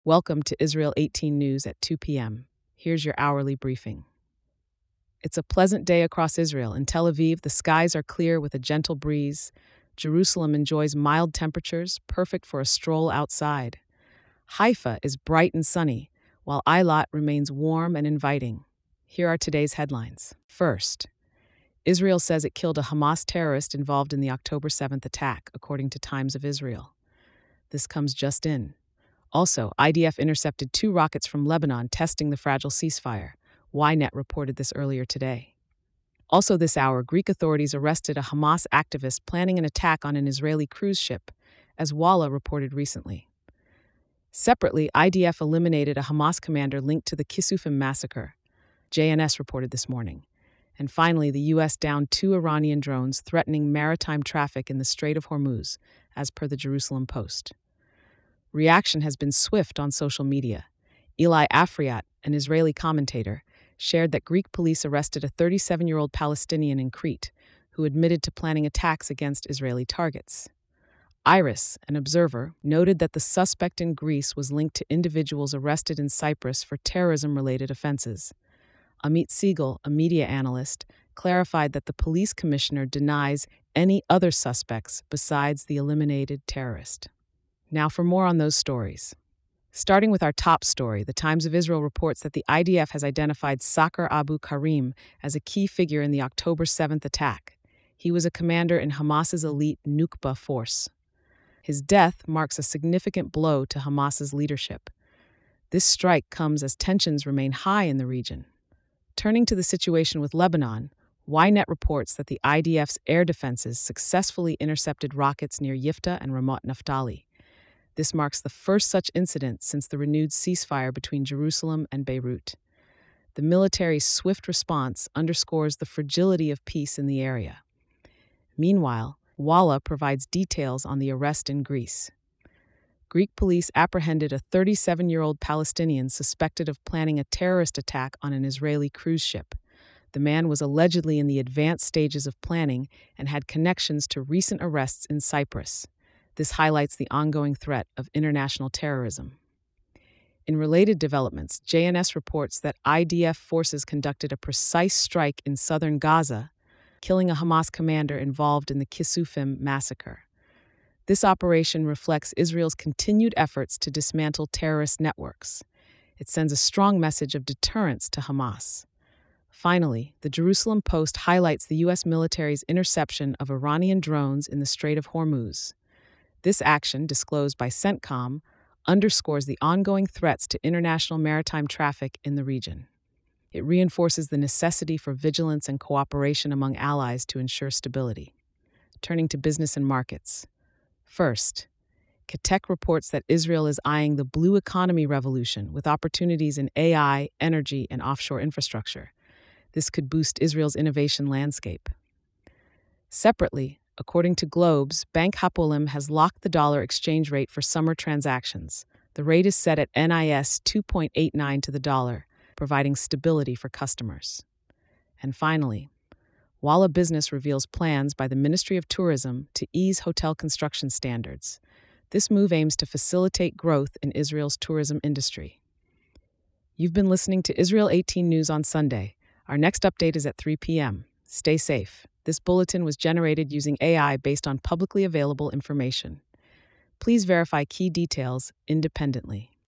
Welcome to Israel 18 News at 2 p.m. Here's your hourly briefing. It's a pleasant day across Israel. In Tel Aviv, the skies are clear with a gentle breeze. Jerusalem enjoys mild temperatures, perfect for a stroll outside. Haifa is bright and sunny, while Eilat remains warm and inviting. Here are today's headlines. First, Israel says it killed a Hamas terrorist involved in the October 7th attack, according to Times of Israel. This comes just in. Also, IDF intercepted 2 rockets from Lebanon testing the fragile ceasefire. Ynet reported this earlier today. Also this hour, Greek authorities arrested a Hamas activist planning an attack on an Israeli cruise ship, as Walla reported recently. Separately, IDF eliminated a Hamas commander linked to the Kisufim massacre, JNS reported this morning. And finally, the U.S. downed 2 Iranian drones threatening maritime traffic in the Strait of Hormuz, as per the Jerusalem Post. Reaction has been swift on social media. Eli Afriat, an Israeli commentator, shared that Greek police arrested a 37-year-old Palestinian in Crete who admitted to planning attacks against Israeli targets. Iris, an observer, noted that the suspect in Greece was linked to individuals arrested in Cyprus for terrorism-related offenses. Amit Siegel, a media analyst, clarified that the police commissioner denies any other suspects besides the eliminated terrorist. Now for more on those stories. Starting with our top story, the Times of Israel reports that the IDF has identified Sakar Abu Karim as a key figure in the October 7th attack. He was a commander in Hamas's elite Nukba force. His death marks a significant blow to Hamas's leadership. This strike comes as tensions remain high in the region. Turning to the situation with Lebanon, Ynet reports that the IDF's air defenses successfully intercepted rockets near Yifta and Ramat Naftali. This marks the first such incident since the renewed ceasefire between Jerusalem and Beirut. The military's swift response underscores the fragility of peace in the area. Meanwhile, Walla provides details on the arrest in Greece. Greek police apprehended a 37-year-old Palestinian suspected of planning a terrorist attack on an Israeli cruise ship. The man was allegedly in the advanced stages of planning and had connections to recent arrests in Cyprus. This highlights the ongoing threat of international terrorism. In related developments, JNS reports that IDF forces conducted a precise strike in southern Gaza, killing a Hamas commander involved in the Kisufim massacre. This operation reflects Israel's continued efforts to dismantle terrorist networks. It sends a strong message of deterrence to Hamas. Finally, the Jerusalem Post highlights the U.S. military's interception of Iranian drones in the Strait of Hormuz. This action, disclosed by CENTCOM, underscores the ongoing threats to international maritime traffic in the region. It reinforces the necessity for vigilance and cooperation among allies to ensure stability. Turning to business and markets. First, Katek reports that Israel is eyeing the blue economy revolution with opportunities in AI, energy, and offshore infrastructure. This could boost Israel's innovation landscape. Separately, according to Globes, Bank Hapoalim has locked the dollar exchange rate for summer transactions. The rate is set at NIS 2.89 to the dollar, providing stability for customers. And finally, Walla Business reveals plans by the Ministry of Tourism to ease hotel construction standards. This move aims to facilitate growth in Israel's tourism industry. You've been listening to Israel 18 News on Sunday. Our next update is at 3 p.m. Stay safe. This bulletin was generated using AI based on publicly available information. Please verify key details independently.